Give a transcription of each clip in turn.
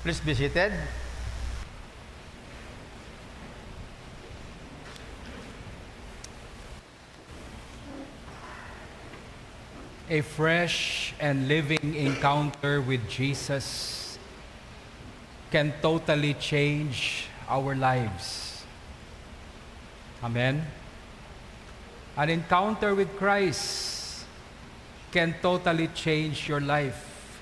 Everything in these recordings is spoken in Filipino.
Please be seated. A fresh and living encounter with Jesus can totally change our lives. Amen? An encounter with Christ can totally change your life.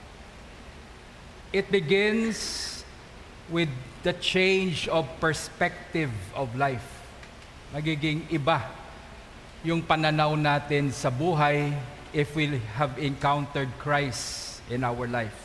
It begins with the change of perspective of life. Magiging iba yung pananaw natin sa buhay if we have encountered Christ in our life.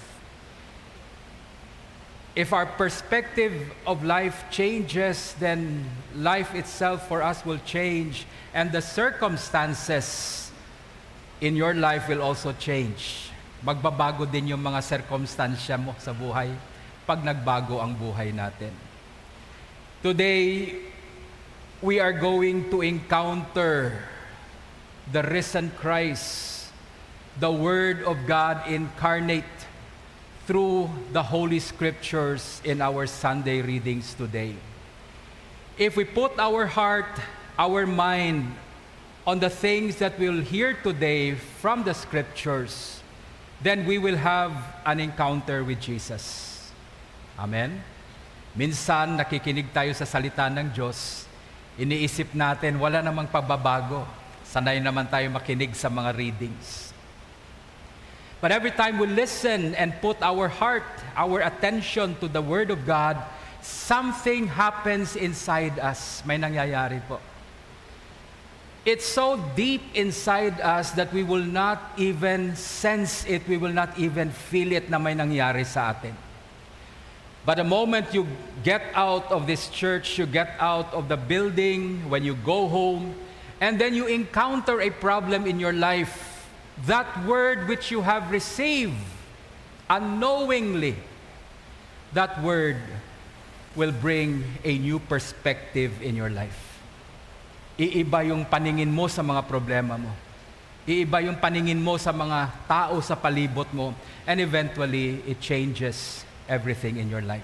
If our perspective of life changes, then life itself for us will change, and the circumstances in your life will also change. Magbabago din yung mga sirkumstansya mo sa buhay pag nagbago ang buhay natin. Today, we are going to encounter the risen Christ, the Word of God incarnate through the Holy Scriptures in our Sunday readings today. If we put our heart, our mind on the things that we'll hear today from the Scriptures, then we will have an encounter with Jesus. Amen? Minsan, nakikinig tayo sa salita ng Diyos, iniisip natin, wala namang pagbabago. Sanay naman tayo makinig sa mga readings. But every time we listen and put our heart, our attention to the Word of God, something happens inside us. May nangyayari po. It's so deep inside us that we will not even sense it, we will not even feel it na may nangyari sa atin. But the moment you get out of this church, you get out of the building, when you go home, and then you encounter a problem in your life, that word which you have received unknowingly, that word will bring a new perspective in your life. Iiba yung paningin mo sa mga problema mo. Iiba yung paningin mo sa mga tao sa palibot mo. And eventually, it changes everything in your life.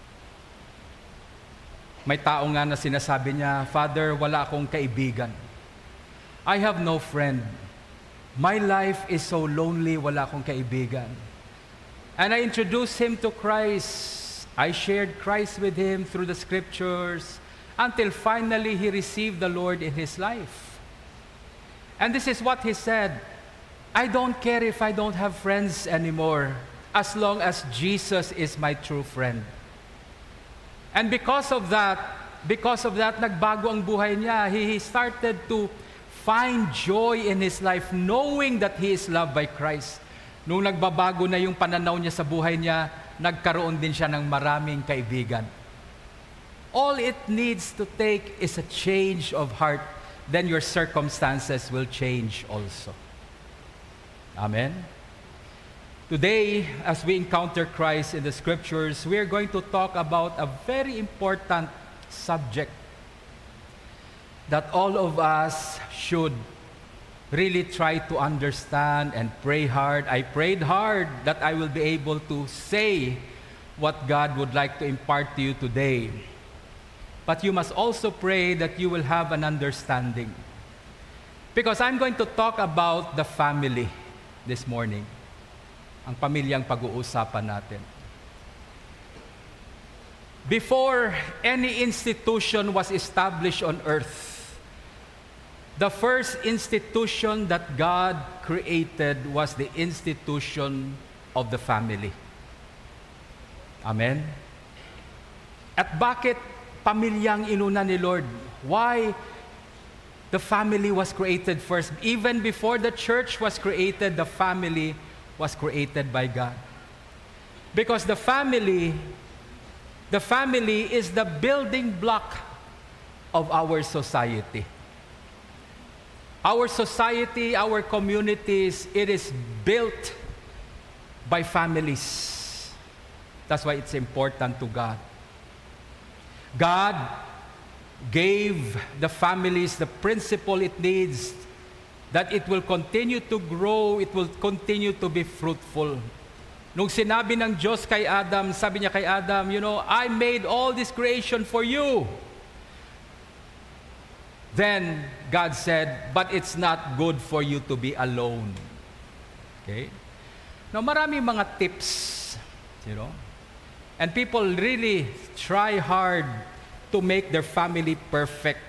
May tao nga na sinasabi niya, Father, wala akong kaibigan. I have no friend. My life is so lonely, wala akong kaibigan. And I introduced him to Christ. I shared Christ with him through the Scriptures, until finally he received the Lord in his life. And this is what he said, I don't care if I don't have friends anymore, as long as Jesus is my true friend. And because of that, nagbago ang buhay niya. He started to find joy in his life, knowing that he is loved by Christ. Nung nagbabago na yung pananaw niya sa buhay niya, nagkaroon din siya ng maraming kaibigan. All it needs to take is a change of heart, then your circumstances will change also. Amen? Today, as we encounter Christ in the Scriptures, we are going to talk about a very important subject that all of us should really try to understand and pray hard. I prayed hard that I will be able to say what God would like to impart to you today. But you must also pray that you will have an understanding. Because I'm going to talk about the family this morning. Ang pamilyang pag-uusapan natin. Before any institution was established on earth, the first institution that God created was the institution of the family. Amen? At bakit pamilyang inuna ni Lord? Why the family was created first? Even before the church was created, the family was created by God. Because the family is the building block of our society. Our society, our communities, it is built by families. That's why it's important to God. God gave the families the principle it needs, that it will continue to grow, it will continue to be fruitful. Nung sinabi ng Diyos kay Adam, sabi niya kay Adam, I made all this creation for you. Then God said, but it's not good for you to be alone. Okay? Now, maraming mga tips, and people really try hard to make their family perfect.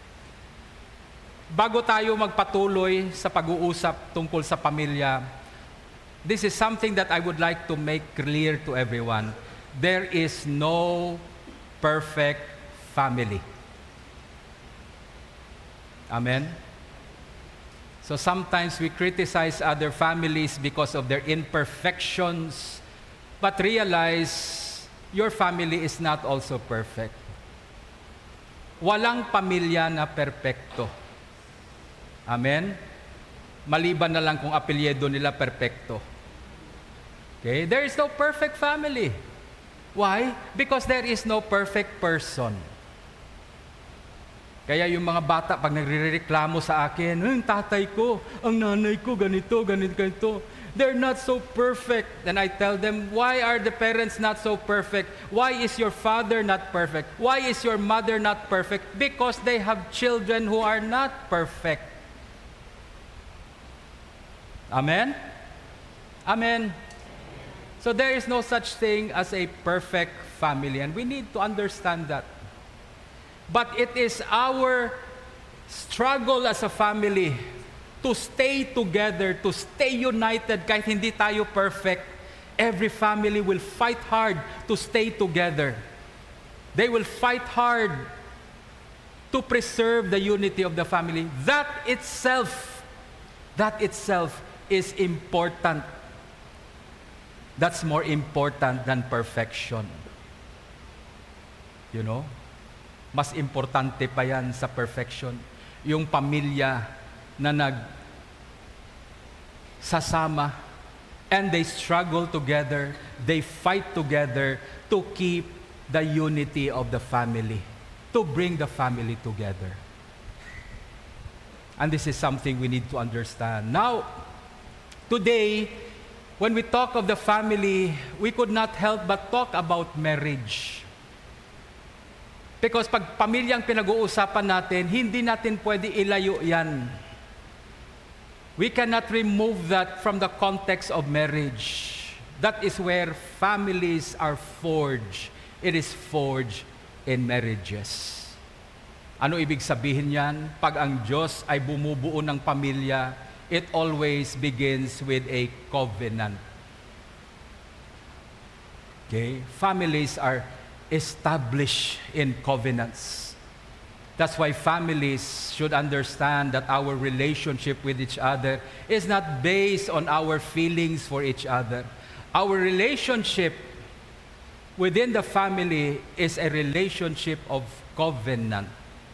Bago tayo magpatuloy sa pag-uusap tungkol sa pamilya, this is something that I would like to make clear to everyone. There is no perfect family. Amen? So sometimes we criticize other families because of their imperfections, but realize your family is not also perfect. Walang pamilya na perpekto. Amen? Maliban na lang kung apelyido nila perpekto. Okay? There is no perfect family. Why? Because there is no perfect person. Kaya yung mga bata, pag nagre-reklamo sa akin, ang tatay ko, ang nanay ko, ganito, ganito. They're not so perfect. Then I tell them, why are the parents not so perfect? Why is your father not perfect? Why is your mother not perfect? Because they have children who are not perfect. Amen? Amen. So there is no such thing as a perfect family, and we need to understand that. But it is our struggle as a family to stay together, to stay united kahit hindi tayo perfect. Every family will fight hard to stay together. They will fight hard to preserve the unity of the family. That itself is important. That's more important than perfection. Mas importante pa yan sa perfection. Yung pamilya na nagsasama and they struggle together, they fight together to keep the unity of the family, to bring the family together. And this is something we need to understand. Now, today, when we talk of the family, we could not help but talk about marriage. Because pag pamilyang pinag-uusapan natin, hindi natin pwede ilayo yan. We cannot remove that from the context of marriage. That is where families are forged. It is forged in marriages. Ano ibig sabihin yan? Pag ang Diyos ay bumubuo ng pamilya, it always begins with a covenant. Okay? Families are established in covenants. That's why families should understand that our relationship with each other is not based on our feelings for each other. Our relationship within the family is a relationship of covenant.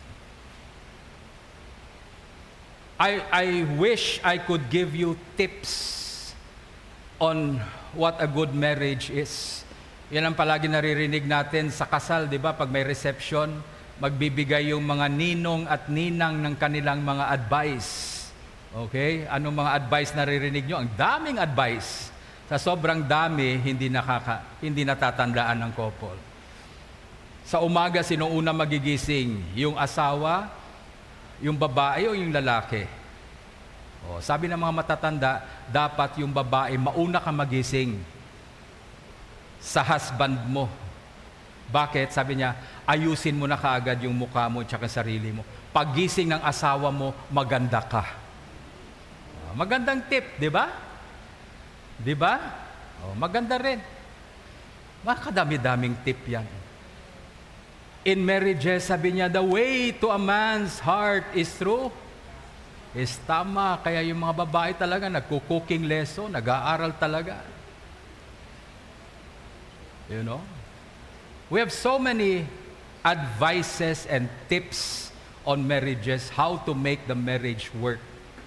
I wish I could give you tips on what a good marriage is. Yan ang palagi naririnig natin sa kasal, di ba? Pag may reception, magbibigay yung mga ninong at ninang ng kanilang mga advice. Okay? Anong mga advice naririnig nyo? Ang daming advice. Sa sobrang dami, hindi natatandaan ng couple. Sa umaga, sino una magigising? Yung asawa, yung babae o yung lalaki? Sabi ng mga matatanda, dapat yung babae mauna ka magising sa husband mo. Bakit? Sabi niya, ayusin mo na kaagad yung mukha mo at sarili mo. Paggising ng asawa mo, maganda ka. Magandang tip, di ba? Di ba? Maganda rin. Makadami-daming tip yan. In marriages, sabi niya, the way to a man's heart is through is tama. Kaya yung mga babae talaga, nagko-cooking lesson, nag-aaral talaga. We have so many advices and tips on marriages, how to make the marriage work.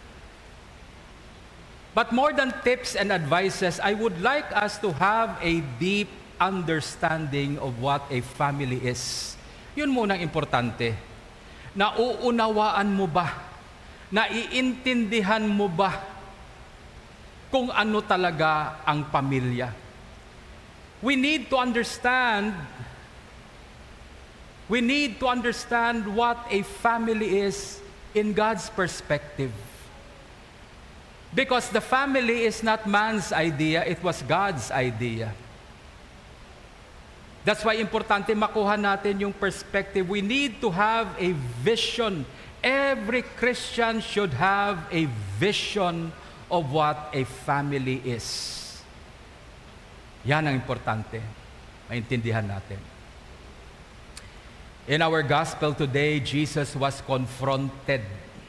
But more than tips and advices, I would like us to have a deep understanding of what a family is. Yun munang importante. Nauunawaan mo ba? Naiintindihan mo ba kung ano talaga ang pamilya? We need to understand what a family is in God's perspective. Because the family is not man's idea, it was God's idea. That's why importante makuha natin yung perspective. We need to have a vision. Every Christian should have a vision of what a family is. Yan ang importante. Maintindihan natin. In our gospel today, Jesus was confronted.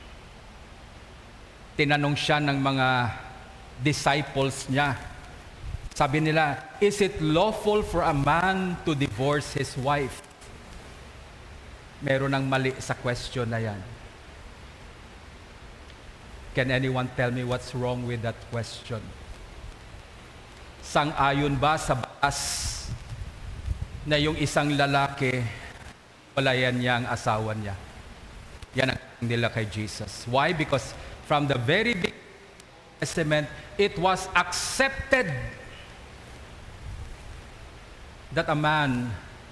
Tinanong siya ng mga disciples niya. Sabi nila, is it lawful for a man to divorce his wife? Meron ng mali sa question na yan. Can anyone tell me what's wrong with that question? Sang-ayon ba sa batas na yung isang lalaki, walayan niya ang asawa niya? Yan ang nila kay Jesus. Why? Because from the very beginning of the Testament, it was accepted that a man,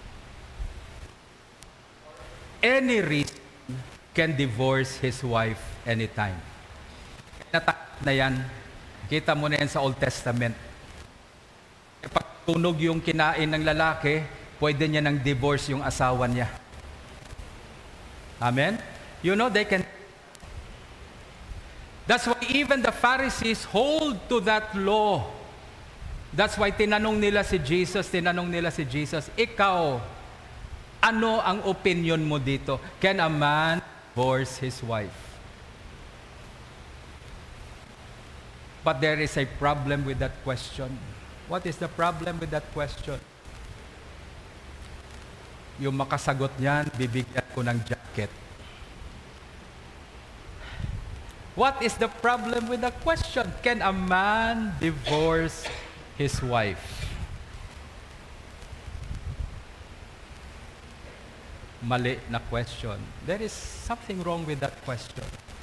any reason, can divorce his wife anytime. Natakot na yan. Kita mo na yan sa Old Testament. Kapag tunog yung kinain ng lalaki, pwede niya nang divorce yung asawa niya. Amen? You know, they can. That's why even the Pharisees hold to that law. That's why tinanong nila si Jesus, ikaw, ano ang opinion mo dito? Can a man divorce his wife? But there is a problem with that question. What is the problem with that question? Yung makasagot niyan, bibigyan ko ng jacket. What is the problem with the question? Can a man divorce his wife? Mali na question. There is something wrong with that question.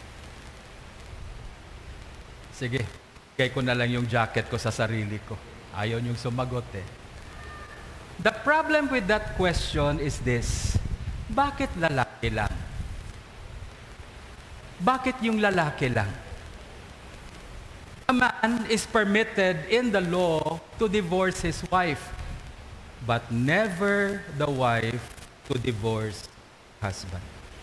Sige, bigay ko na lang yung jacket ko sa sarili ko. Ayaw niyong sumagot eh. The problem with that question is this. Bakit lalaki lang? Bakit yung lalaki lang? A man is permitted in the law to divorce his wife, but never the wife to divorce husband.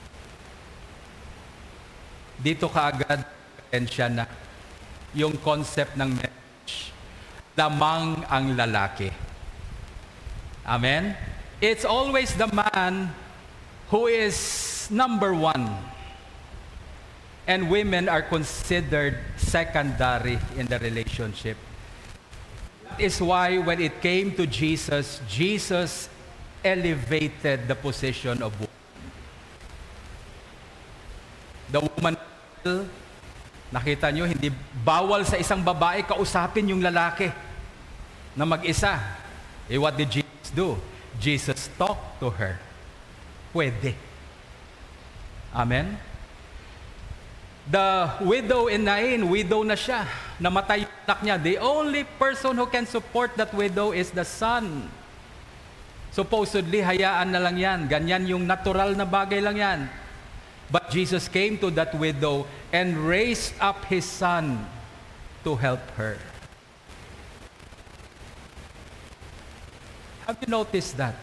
Dito kaagad siya na yung concept ng marriage. Lamang ang lalaki. Amen? It's always the man who is number one. And women are considered secondary in the relationship. That is why when it came to Jesus, Jesus elevated the position of woman. The woman, nakita nyo, hindi bawal sa isang babae kausapin yung lalaki na mag-isa. Eh, what did Jesus do? Jesus talked to her. Pwede. Amen? The widow in Nain, widow na siya. Namatay yung anak niya. The only person who can support that widow is the son. Supposedly, hayaan na lang yan. Ganyan yung natural na bagay lang yan. But Jesus came to that widow and raised up His son to help her. Have you noticed that?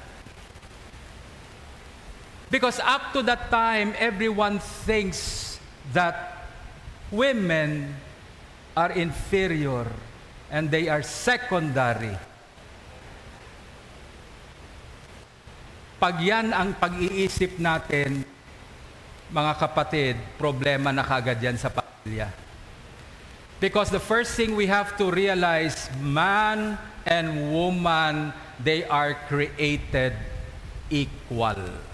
Because up to that time, everyone thinks that women are inferior and they are secondary. Pag yan ang pag-iisip natin, mga kapatid, problema na kagad yan sa pamilya. Because the first thing we have to realize, man and woman, they are created equal.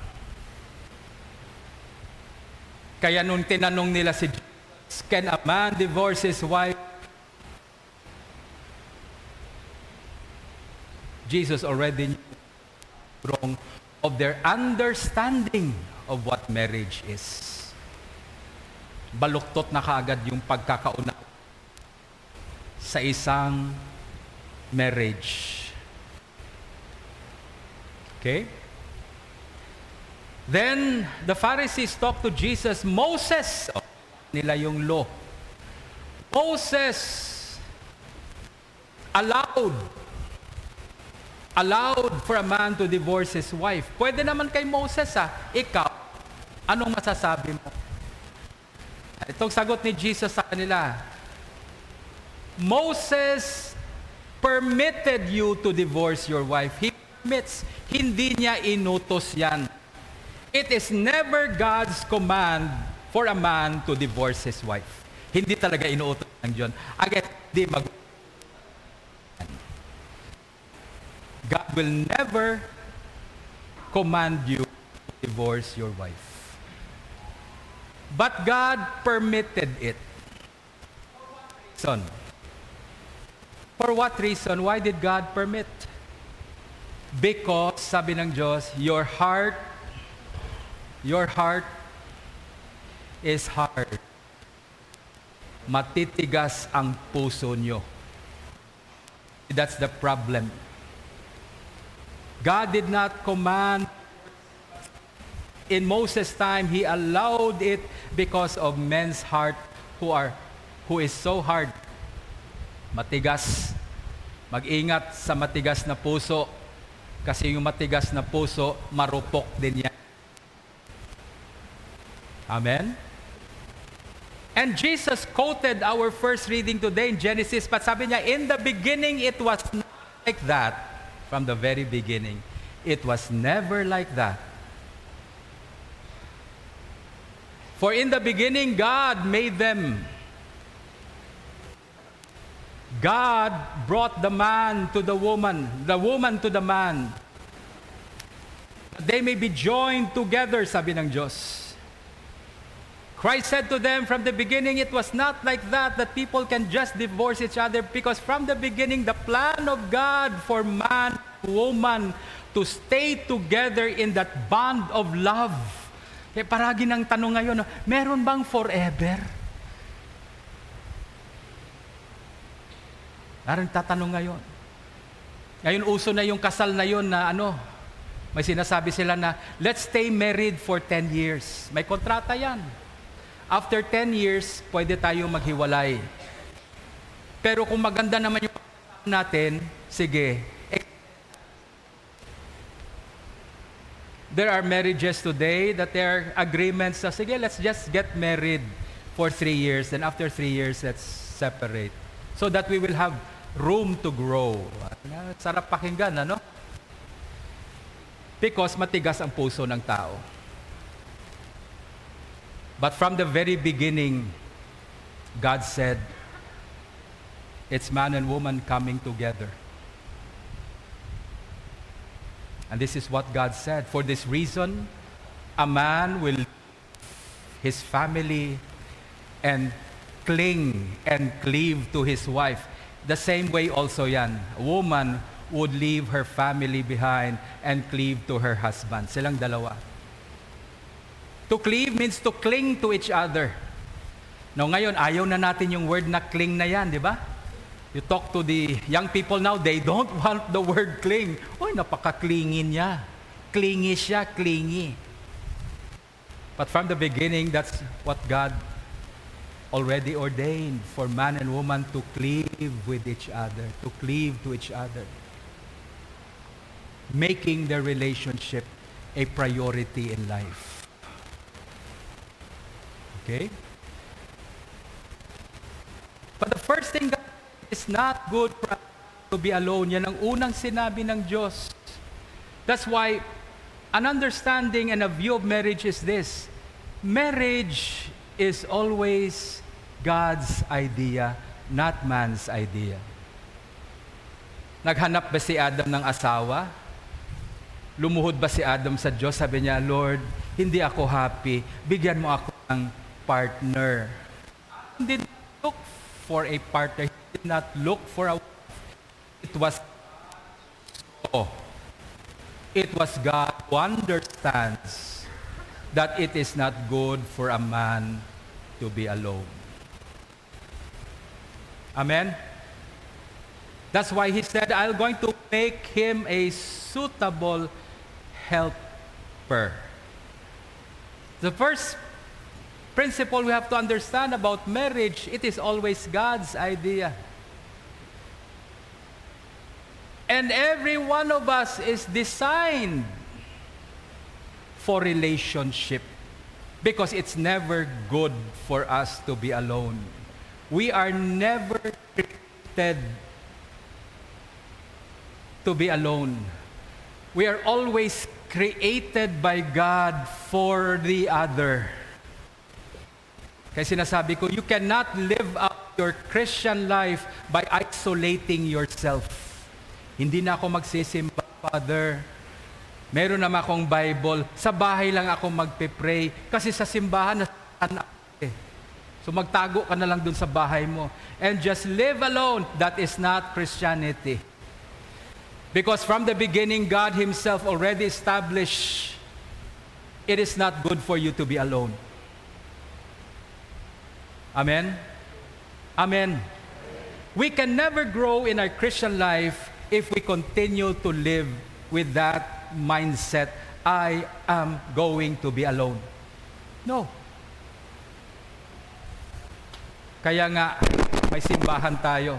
Kaya nung tinanong nila si Jesus, can a man divorce his wife? Jesus already knew wrong of their understanding of what marriage is. Baluktot na kaagad yung pagkakauna sa isang marriage. Okay? Then, the Pharisees talked to Jesus. Moses, nila yung law. Moses allowed for a man to divorce his wife. Pwede naman kay Moses, ikaw, anong masasabi mo? Itong sagot ni Jesus sa kanila, Moses permitted you to divorce your wife. He permits. Hindi niya inutos yan. It is never God's command for a man to divorce his wife. Hindi talaga inuutos ng Diyos. Again, God will never command you to divorce your wife. But God permitted it. Son, for what reason? Why did God permit? Because, sabi ng Diyos, your heart is hard. Matitigas ang puso nyo. That's the problem. God did not command. In Moses' time, He allowed it because of men's heart who is so hard. Matigas. Mag-ingat sa matigas na puso kasi yung matigas na puso, marupok din yan. Amen? And Jesus quoted our first reading today in Genesis, but sabi niya, in the beginning, it was not like that. From the very beginning, it was never like that. For in the beginning, God made them. God brought the man to the woman to the man. They may be joined together, sabi ng Diyos. Christ said to them, from the beginning, it was not like that people can just divorce each other, because from the beginning, the plan of God for man and woman to stay together in that bond of love. Kaya paragi ng tanong ngayon, meron bang forever? Parang tatanong ngayon. Ngayon uso na yung kasal na yun na may sinasabi sila na, let's stay married for 10 years. May kontrata yan. After 10 years, pwede tayong maghiwalay. Pero kung maganda naman yung natin, sige. There are marriages today that there are agreements na, sige, let's just get married for 3 years. Then after 3 years, let's separate. So that we will have room to grow. Sarap pakinggan, Because matigas ang puso ng tao. But from the very beginning, God said, it's man and woman coming together. And this is what God said. For this reason, a man will leave his family and cling and cleave to his wife. The same way also yan. A woman would leave her family behind and cleave to her husband. Silang dalawa. To cleave means to cling to each other. Now ngayon, ayaw na natin yung word na cling na yan, di ba? You talk to the young people now, they don't want the word cling. Uy, napaka-clingy niya. Clingy siya, clingy. But from the beginning, that's what God already ordained for man and woman to cleave with each other, to cleave to each other. Making their relationship a priority in life. Okay? But the first thing, it's not good for us to be alone. Yan ang unang sinabi ng Diyos. That's why an understanding and a view of marriage is this. Marriage is always God's idea, not man's idea. Naghanap ba si Adam ng asawa? Lumuhod ba si Adam sa Diyos? Sabi niya, Lord, hindi ako happy. Bigyan mo ako ng partner. He did not look for a partner. He did not look for a wife. It was God who understands that it is not good for a man to be alone. Amen? That's why He said, I'm going to make him a suitable helper. The first principle we have to understand about marriage, it is always God's idea. And every one of us is designed for relationship because it's never good for us to be alone. We are never created to be alone. We are always created by God for the other. Kaya sinasabi ko, you cannot live out your Christian life by isolating yourself. Hindi na ako magsisimba, Father. Meron naman akong Bible. Sa bahay lang ako magpe-pray. Kasi sa simbahan, nasaan ako eh. So magtago ka na lang dun sa bahay mo. And just live alone. That is not Christianity. Because from the beginning, God Himself already established it is not good for you to be alone. Amen? Amen. We can never grow in our Christian life if we continue to live with that mindset, I am going to be alone. No. Kaya nga, may simbahan tayo.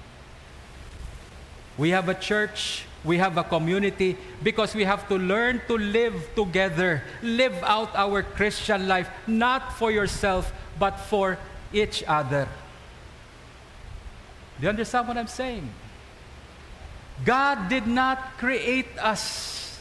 We have a church, we have a community, because we have to learn to live together, live out our Christian life, not for yourself, but for each other. Do you understand what I'm saying? God did not create us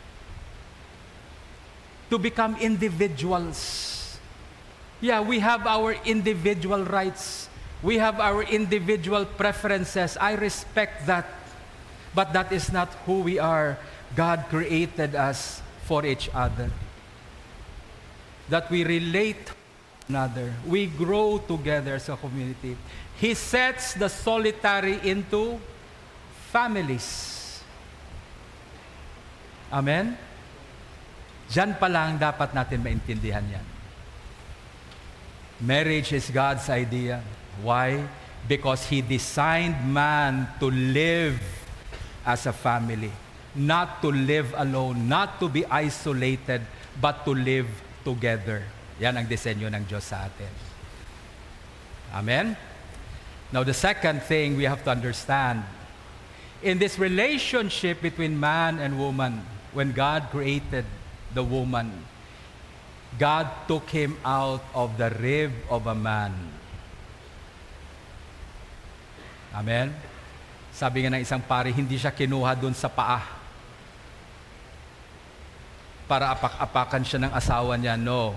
to become individuals. Yeah, we have our individual rights. We have our individual preferences. I respect that. But that is not who we are. God created us for each other. That we relate to one another. We grow together as a community. He sets the solitary into families. Amen? Diyan pa lang dapat natin maintindihan yan. Marriage is God's idea. Why? Because He designed man to live as a family. Not to live alone, not to be isolated, but to live together. Yan ang disenyo ng Diyos sa atin. Amen? Now the second thing we have to understand, in this relationship between man and woman, when God created the woman, God took him out of the rib of a man. Amen? Sabi nga ng isang pari, hindi siya kinuha dun sa paa para apak-apakan siya ng asawa niya. No.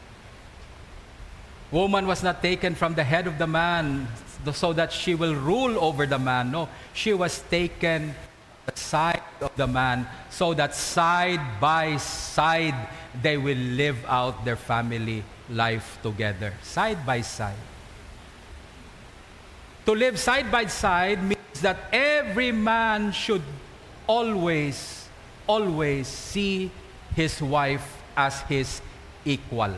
Woman was not taken from the head of the man so that she will rule over the man. No, she was taken the side of the man so that side by side they will live out their family life together. Side by side. To live side by side means that every man should always see his wife as his equal.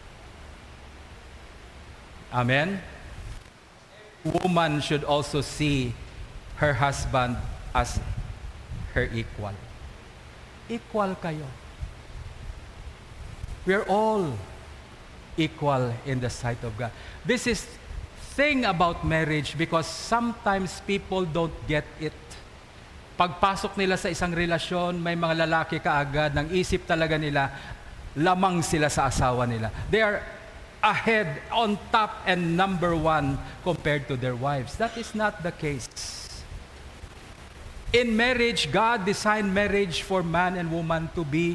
Amen? Woman should also see her husband as her equal. Equal kayo. We are all equal in the sight of God. This is thing about marriage because sometimes people don't get it. Pagpasok nila sa isang relasyon, may mga lalaki kaagad, ng isip talaga nila, lamang sila sa asawa nila. They are ahead, on top, and number one compared to their wives. That is not the case. In marriage, God designed marriage for man and woman to be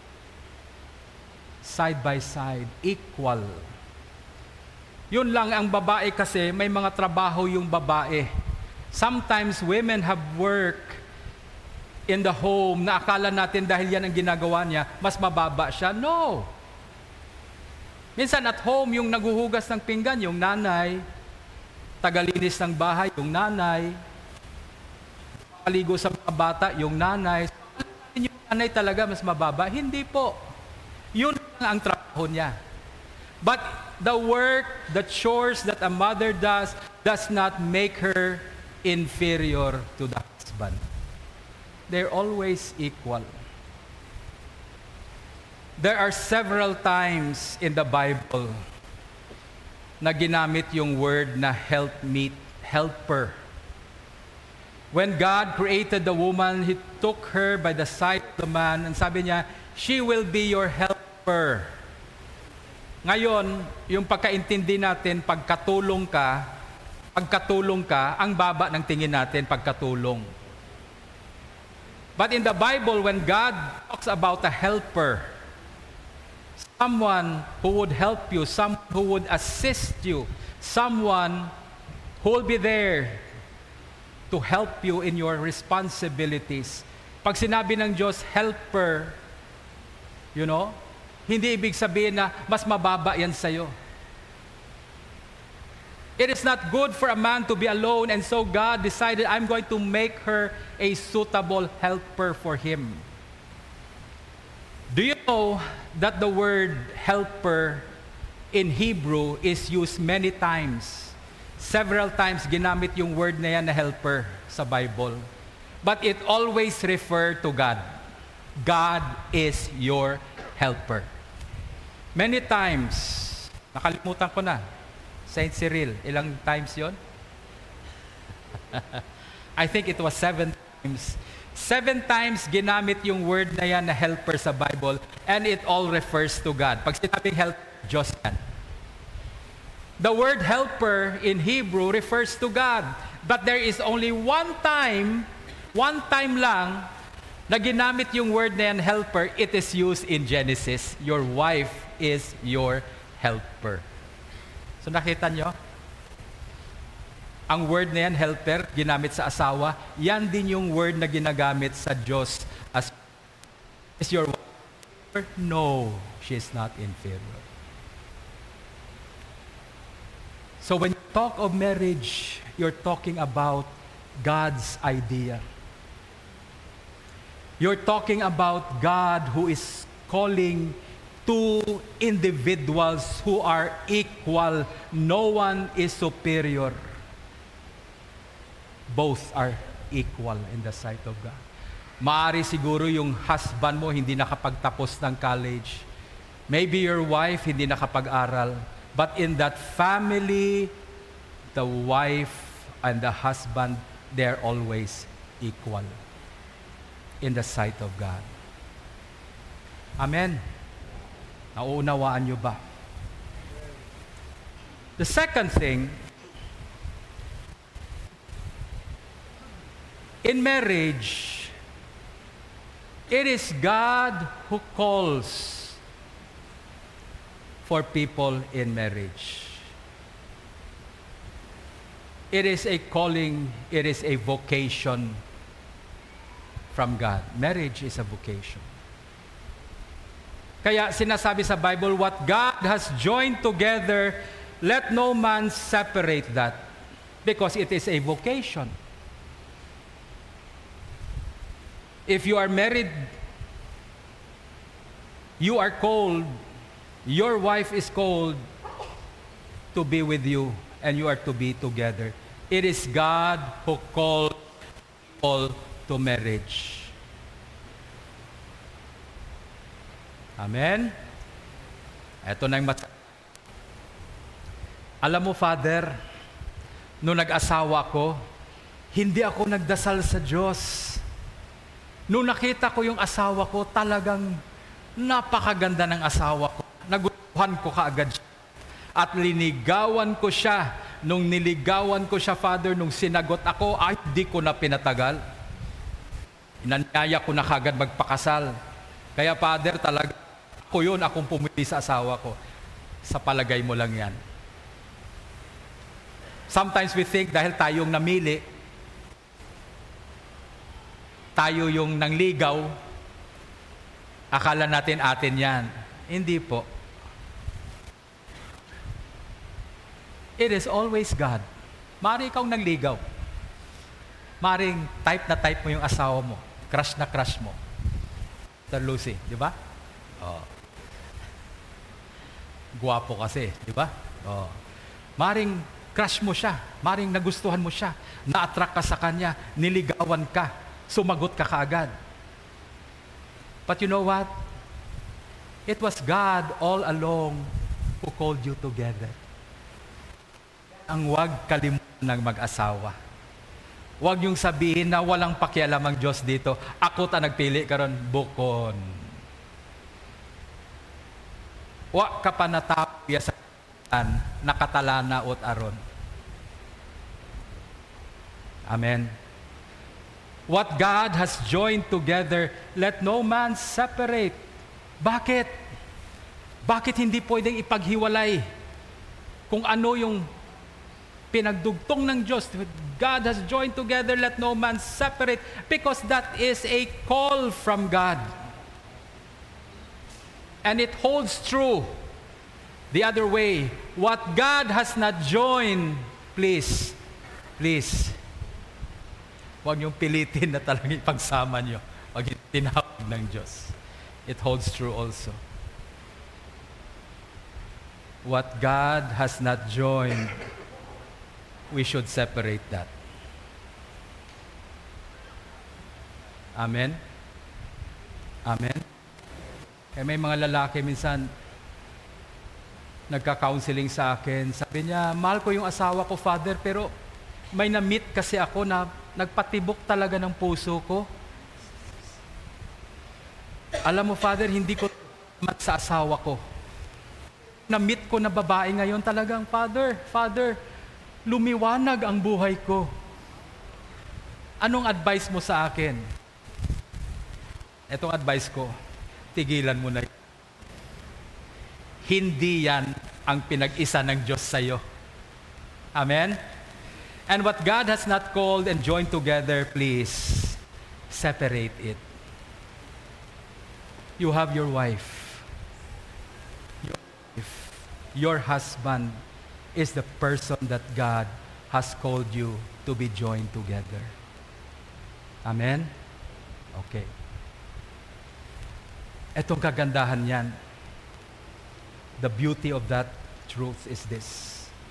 side by side, equal. Yun lang, ang babae kasi, may mga trabaho yung babae. Sometimes women have work in the home na akala natin dahil yan ang ginagawa niya, mas mababa siya. No! Minsan at home, yung naguhugas ng pinggan, yung nanay, tagalinis ng bahay, yung nanay, paligo sa mga bata, yung nanay. Yung nanay talaga mas mababa? Hindi po. Yun ang trabaho niya. But the work, the chores that a mother does not make her inferior to the husband. They're always equal. There are several times in the Bible na ginamit yung word na helpmeet, helper. When God created the woman, He took her by the side of the man and sabi niya, she will be your helper. Ngayon, yung pagkaintindi natin, pagkatulong ka, ang baba ng tingin natin pagkatulong. But in the Bible, when God talks about a helper, someone who would help you, someone who would assist you, someone who will be there to help you in your responsibilities. Pag sinabi ng Diyos, helper, hindi ibig sabihin na mas mababa yan sa'yo. It is not good for a man to be alone, and so God decided, I'm going to make her a suitable helper for him. Do you know that the word helper in Hebrew is used many times? Several times ginamit yung word na yan na helper sa Bible. But it always refers to God. God is your helper. Many times, nakalimutan ko na, Saint Cyril, ilang times yon? I think it was 7 times. 7 times ginamit yung word na yan na helper sa Bible, and it all refers to God. Pag sinabing help, Diyos yan. The word helper in Hebrew refers to God. But there is only one time lang na ginamit yung word na yan, helper. It is used in Genesis. Your wife is your helper. So nakita nyo? Ang word na yan, helper, ginamit sa asawa, yan din yung word na ginagamit sa Diyos as, is your wife? No, she is not inferior. So when you talk of marriage, you're talking about God's idea. You're talking about God who is calling two individuals who are equal. No one is superior. Both are equal in the sight of God. Maari siguro yung husband mo hindi nakapagtapos ng college. Maybe your wife hindi nakapag-aral. But in that family, the wife and the husband, they're always equal in the sight of God. Amen. Nauunawaan nyo ba? The second thing, in marriage, it is God who calls for people in marriage. It is a calling, it is a vocation from God. Marriage is a vocation. Kaya sinasabi sa Bible, what God has joined together, let no man separate that, because it is a vocation. If you are married, you are called, your wife is called to be with you, and you are to be together. It is God who called people to marriage. Amen? Ito na yung Alam mo, Father, nung nag-asawa ko, hindi ako nagdasal sa Diyos. Nung nakita ko yung asawa ko, talagang napakaganda ng asawa ko. Nagustuhan ko kaagad siya. At linigawan ko siya. Nung niligawan ko siya, Father, nung sinagot ako, ay, di ko na pinatagal. Inanyaya ko na kaagad magpakasal. Kaya, Father, talaga, ako yun, akong pumili sa asawa ko. Sa palagay mo lang yan. Sometimes we think, dahil tayong namili, tayo yung nangligaw, akala natin atin yan. Hindi po. It is always God. Maaring ikaw nangligaw. Maaring type na type mo yung asawa mo. Crush na crush mo. Sir Lucy, di ba? Oh. Guwapo kasi, di ba? Oh. Maaring crush mo siya. Maaring nagustuhan mo siya. Na-attract ka sa kanya. Niligawan ka. Sumagot ka kaagad. But you know what? It was God all along who called you together. Ang huwag kalimutan ng mag-asawa. Huwag niyong sabihin na walang pakialam ang Diyos dito. Ako ta nagpili karon bukon. Wa ka pa natapya sa nakatalana ot aron. Amen. What God has joined together, let no man separate. Bakit? Bakit hindi pwedeng ipaghiwalay? Kung ano yung pinagdugtong ng Diyos, God has joined together, let no man separate, because that is a call from God. And it holds true the other way. What God has not joined, please, huwag niyong pilitin na talagang ipagsama niyo. Huwag yung tinawag ng Diyos. It holds true also. What God has not joined, we should separate that. Amen? Amen? Kaya may mga lalaki minsan, nagka-counseling sa akin. Sabi niya, mahal ko yung asawa ko, Father, pero may na-meet kasi ako na nagpatibok talaga ng puso ko. Alam mo, Father, hindi ko mat sa asawa ko. Na-meet ko na babae ngayon talagang, Father, lumiwanag ang buhay ko. Anong advice mo sa akin? Etong advice ko, tigilan mo na. Hindi yan ang pinag-isa ng Diyos sa iyo. Amen? And what God has not called and joined together, please, separate it. You have your wife. Your husband is the person that God has called you to be joined together. Amen? Okay. Etong kagandahan yan. The beauty of that truth is this.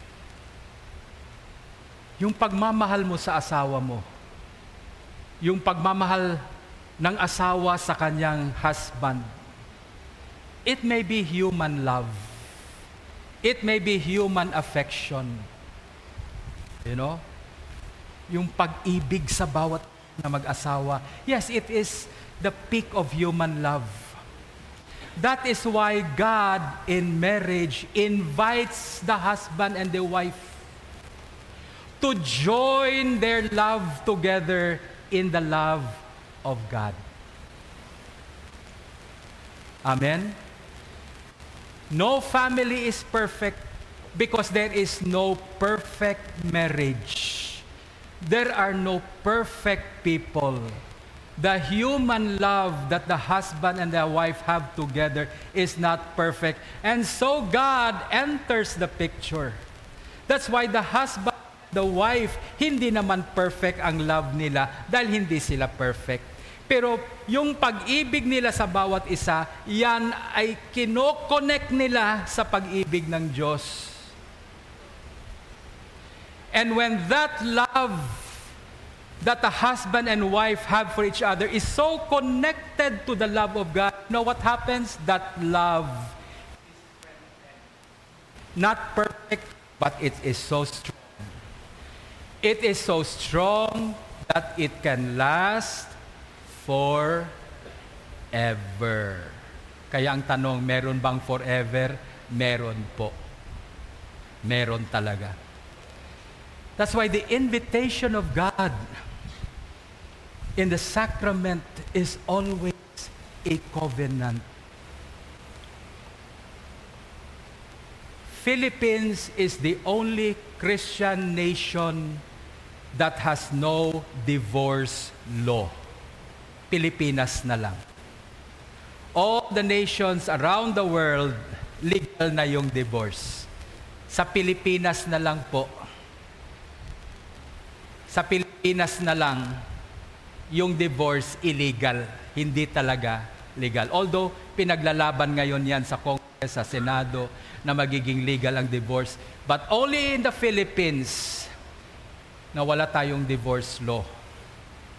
Yung pagmamahal mo sa asawa mo, yung pagmamahal ng asawa sa kanyang husband, it may be human love. It may be human affection. You know? Yung pag-ibig sa bawat na mag-asawa. Yes, it is the peak of human love. That is why God in marriage invites the husband and the wife to join their love together in the love of God. Amen? No family is perfect because there is no perfect marriage. There are no perfect people. The human love that the husband and the wife have together is not perfect. And so God enters the picture. That's why the husband, the wife, hindi naman perfect ang love nila dahil hindi sila perfect. Pero yung pag-ibig nila sa bawat isa, yan ay kino-connect nila sa pag-ibig ng Diyos. And when that love that the husband and wife have for each other is so connected to the love of God, you know what happens? That love, not perfect, but it is so strong. It is so strong that it can last forever. Kaya ang tanong, meron bang forever? Meron po. Meron talaga. That's why the invitation of God in the sacrament is always a covenant. Philippines is the only Christian nation that has no divorce law. Pilipinas na lang. All the nations around the world, legal na yung divorce. Sa Pilipinas na lang po. Sa Pilipinas na lang, yung divorce illegal. Hindi talaga legal. Although, pinaglalaban ngayon yan sa Congress, sa Senado, na magiging legal ang divorce. But only in the Philippines, na wala tayong divorce law.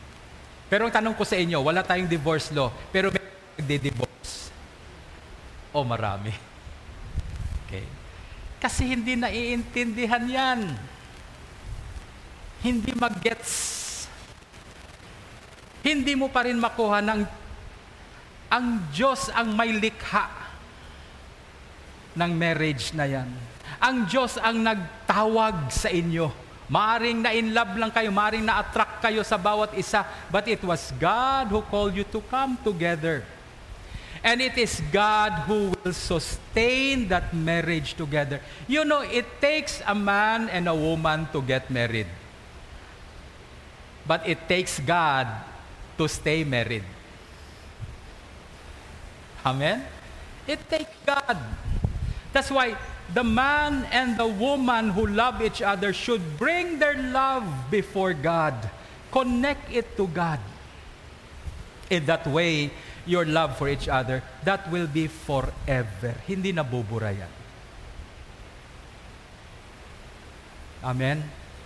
Pero ang tanong ko sa inyo, wala tayong divorce law, pero may nagdi-divorce. O marami? Okay. Kasi hindi naiintindihan yan. Hindi mag-gets. Hindi mo pa rin makuha ng ang Diyos ang may likha ng marriage na yan. Ang Diyos ang nagtawag sa inyo. Maaring na-in-love lang kayo, maaring na-attract kayo sa bawat isa, but it was God who called you to come together. And it is God who will sustain that marriage together. You know, it takes a man and a woman to get married. But it takes God to stay married. Amen? It takes God. That's why the man and the woman who love each other should bring their love before God. Connect it to God. In that way, your love for each other, that will be forever. Hindi nabubura yan. Amen?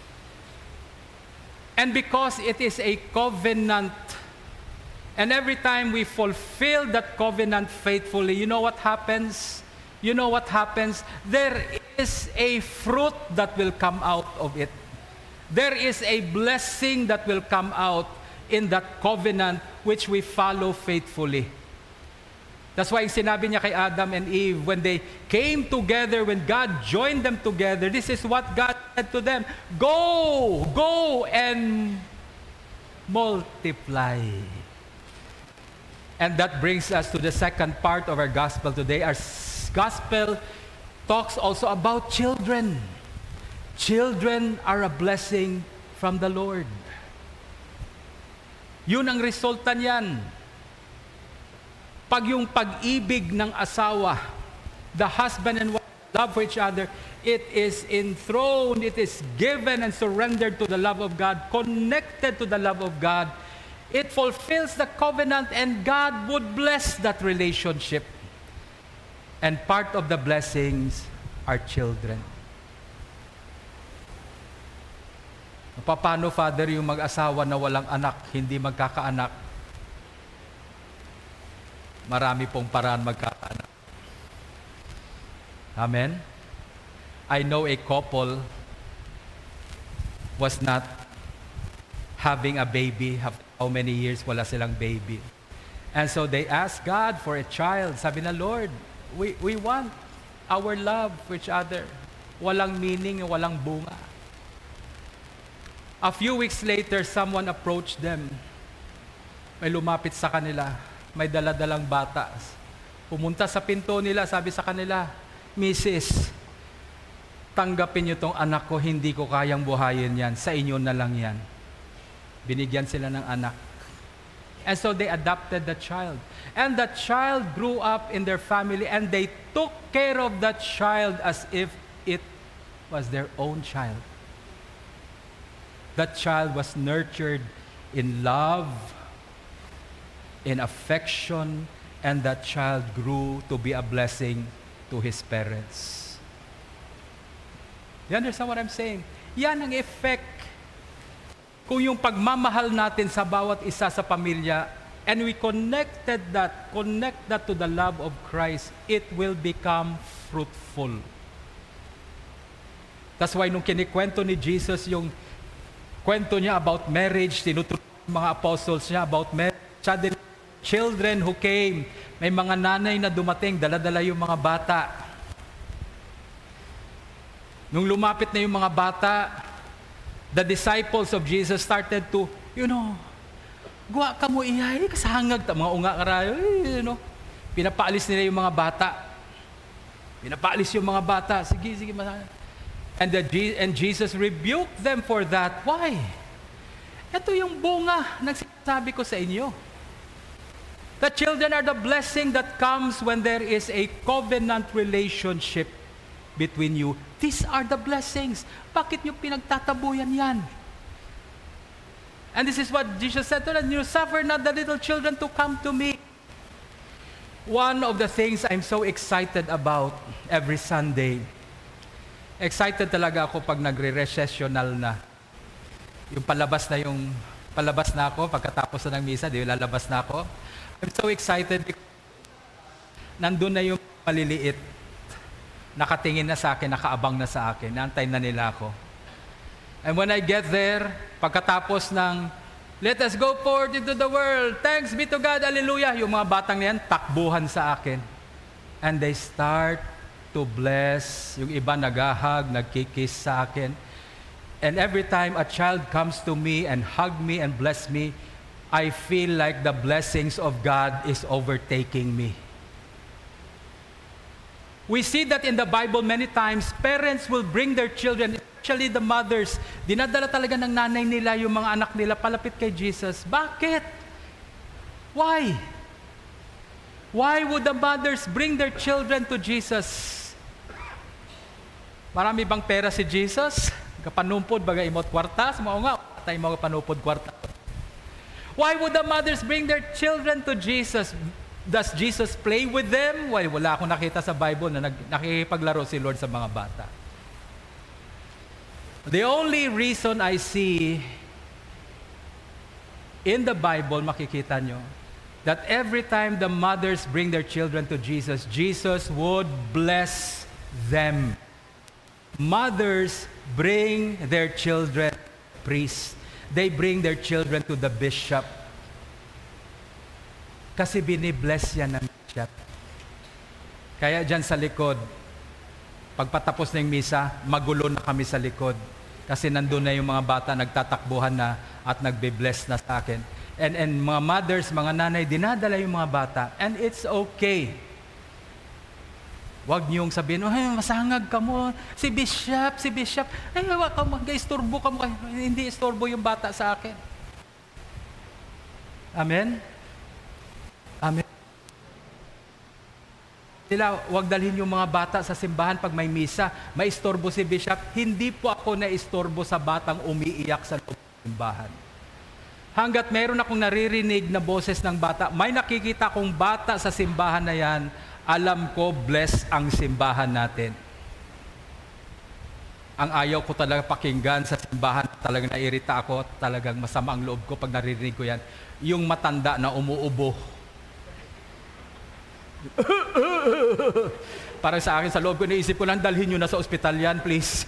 And because it is a covenant, and every time we fulfill that covenant faithfully, you know what happens? You know what happens? There is a fruit that will come out of it. There is a blessing that will come out in that covenant which we follow faithfully. That's why sinabi niya kay Adam and Eve, when they came together, when God joined them together, this is what God said to them: go and multiply. And that brings us to the second part of our gospel today. Our gospel talks also about children. Children are a blessing from the Lord. Yun ang resulta niyan. Pag yung pag-ibig ng asawa, the husband and wife love for each other, it is enthroned, it is given and surrendered to the love of God, connected to the love of God. It fulfills the covenant, and God would bless that relationship. And part of the blessings are children. Paano, Father, yung mag-asawa na walang anak, hindi magkakaanak? Marami pong paraan magkakaanak. Amen? I know a couple was not having a baby. How many years wala silang baby? And so they asked God for a child. Sabi na, Lord, we want our love for each other. Walang meaning, walang bunga. A few weeks later, someone approached them. May lumapit sa kanila. May daladalang bata. Pumunta sa pinto nila, sabi sa kanila, Mrs., tanggapin niyo tong anak ko, hindi ko kayang buhayin yan. Sa inyo na lang yan. Binigyan sila ng anak. And so they adopted the child. And that child grew up in their family, and they took care of that child as if it was their own child. That child was nurtured in love, in affection, and that child grew to be a blessing to his parents. You understand what I'm saying? Yan ang effect. Kung yung pagmamahal natin sa bawat isa sa pamilya, and we connect that to the love of Christ, it will become fruitful. That's why nung kinikwento ni Jesus yung kwento niya about marriage, tinuturuan mga apostles niya about marriage, suddenly children who came, may mga nanay na dumating, dala-dala yung mga bata. Nung lumapit na yung mga bata, the disciples of Jesus started to, guwa ka mo iyay, kasahangag, mga unga karayo, pinapaalis nila yung mga bata. Pinapaalis yung mga bata. Sige, And Jesus rebuked them for that. Why? Ito yung bunga ng sinasabi ko sa inyo. The children are the blessing that comes when there is a covenant relationship between you. These are the blessings. Bakit nyo pinagtatabuyan yan? And this is what Jesus said to them, "You suffer not the little children to come to me." One of the things I'm so excited about every Sunday, excited talaga ako pag nagre-recessional na. Yung palabas na ako, pagkatapos na ng misa, lalabas na ako. I'm so excited because nandun na yung maliliit, nakatingin na sa akin, nakaabang na sa akin, naantay na nila ako. And when I get there, pagkatapos ng, let us go forth into the world, thanks be to God, hallelujah, yung mga batang yan, takbuhan sa akin. And they start to bless, yung iba nagahag, nagkikiss sa akin. And every time a child comes to me and hug me and bless me, I feel like the blessings of God is overtaking me. We see that in the Bible many times, parents will bring their children, especially the mothers, dinadala talaga ng nanay nila yung mga anak nila palapit kay Jesus. Bakit? Why? Why would the mothers bring their children to Jesus? Marami bang pera si Jesus? Kapanumpod, baga imot kwarta. Sumao nga, tayo mga panupod kwarta. Why would the mothers bring their children to Jesus? Does Jesus play with them? Well, wala akong nakita sa Bible na nakikipaglaro si Lord sa mga bata. The only reason I see in the Bible, makikita nyo, that every time the mothers bring their children to Jesus, Jesus would bless them. Mothers bring their children to the priest. They bring their children to the bishop. Kasi binibless yan ng bishop. Kaya dyan sa likod, pagpatapos ng misa, magulo na kami sa likod. Kasi nandun na yung mga bata, nagtatakbuhan na at nagbe-bless na sa akin. And mga mothers, mga nanay, dinadala yung mga bata. And it's okay. Huwag niyong sabihin, ay, masangag ka mo, si Bishop, ay, wag ka mag-istorbo ka mo. Hindi istorbo yung bata sa akin. Amen? Amen. Sila, huwag dalhin yung mga bata sa simbahan pag may misa, maistorbo si Bishop. Hindi po ako naistorbo sa batang umiiyak sa loob ng simbahan. Hanggat meron akong naririnig na boses ng bata, may nakikita kong bata sa simbahan na yan, alam ko, bless ang simbahan natin. Ang ayaw ko talaga pakinggan sa simbahan, talagang nairita ako, talagang masama ang loob ko pag naririnig ko yan, yung matanda na umuubo. Parang sa akin, sa loob ko, naisip ko lang, dalhin nyo na sa ospital yan, please.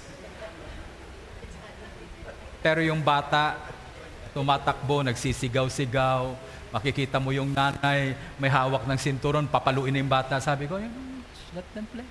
Pero yung bata, tumatakbo, nagsisigaw-sigaw, makikita mo yung nanay, may hawak ng sinturon, papaluin yung bata. Sabi ko, let them play.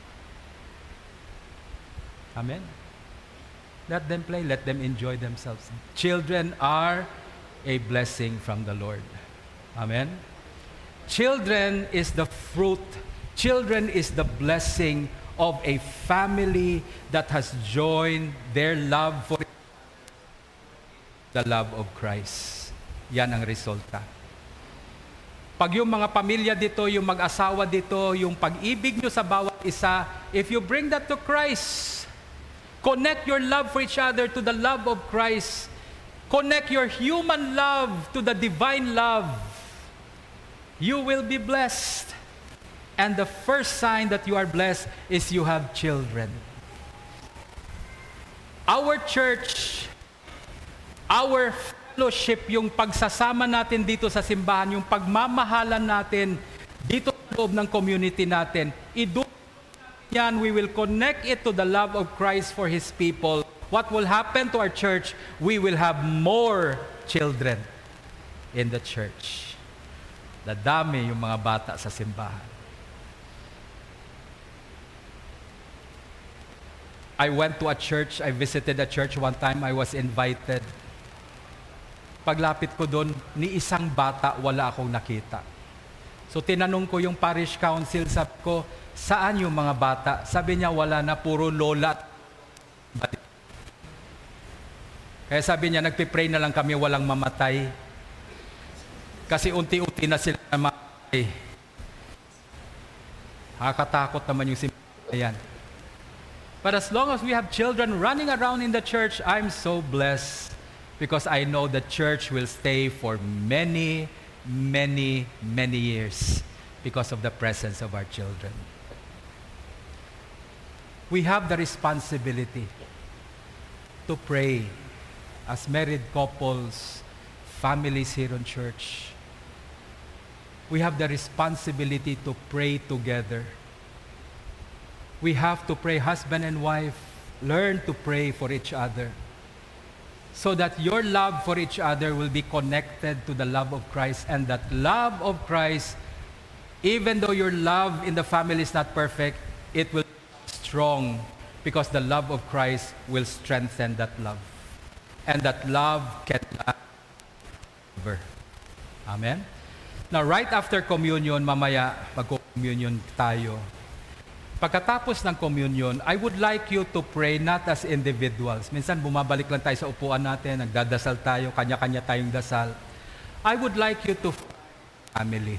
Amen? Let them play, let them enjoy themselves. Children are a blessing from the Lord. Amen? Children is the fruit, children is the blessing of a family that has joined their love for the love of Christ. Yan ang resulta. Pag yung mga pamilya dito, yung mag-asawa dito, yung pag-ibig nyo sa bawat isa, if you bring that to Christ, connect your love for each other to the love of Christ, connect your human love to the divine love, you will be blessed. And the first sign that you are blessed is you have children. Our church, our fellowship, yung pagsasama natin dito sa simbahan, yung pagmamahalan natin dito sa loob ng community natin, yan, we will connect it to the love of Christ for His people. What will happen to our church? We will have more children in the church. Dadami yung mga bata sa simbahan. I went to a church, I visited a church one time, I was invited. Paglapit ko doon, ni isang bata wala akong nakita. So tinanong ko yung parish council, sabi ko, saan yung mga bata? Sabi niya, wala na, puro lola. Kaya sabi niya, nagpipray na lang kami, walang mamatay. Kasi unti-unti na sila mamatay. Nakakatakot naman yung simbahan yan. But as long as we have children running around in the church, I'm so blessed. Because I know the church will stay for many, many, many years because of the presence of our children. We have the responsibility to pray as married couples, families here in church. We have the responsibility to pray together. we have to pray, husband and wife, learn to pray for each other so that your love for each other will be connected to the love of Christ, and that love of Christ, even though your love in the family is not perfect, it will be strong because the love of Christ will strengthen that love. And that love can last forever. Amen? Now, right after communion, mamaya, mag-communion tayo. Pagkatapos ng communion, I would like you to pray not as individuals. Minsan bumabalik lang tayo sa upuan natin, nagdadasal tayo, kanya-kanya tayong dasal. I would like you to family.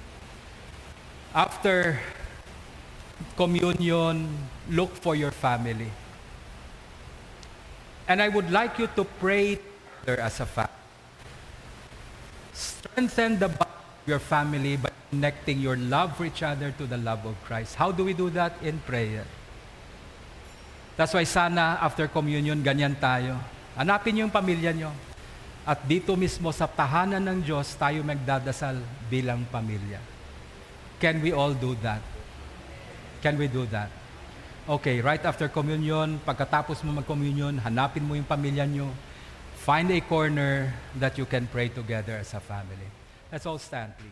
After communion, look for your family. And I would like you to pray together as a family. Strengthen the bond of your family by connecting your love for each other to the love of Christ. How do we do that? In prayer. That's why sana after communion, ganyan tayo. Hanapin niyo yung pamilya niyo. At dito mismo sa tahanan ng Diyos, tayo magdadasal bilang pamilya. Can we all do that? Can we do that? Okay, right after communion, pagkatapos mo mag-communion, hanapin mo yung pamilya niyo. Find a corner that you can pray together as a family. Let's all stand, please.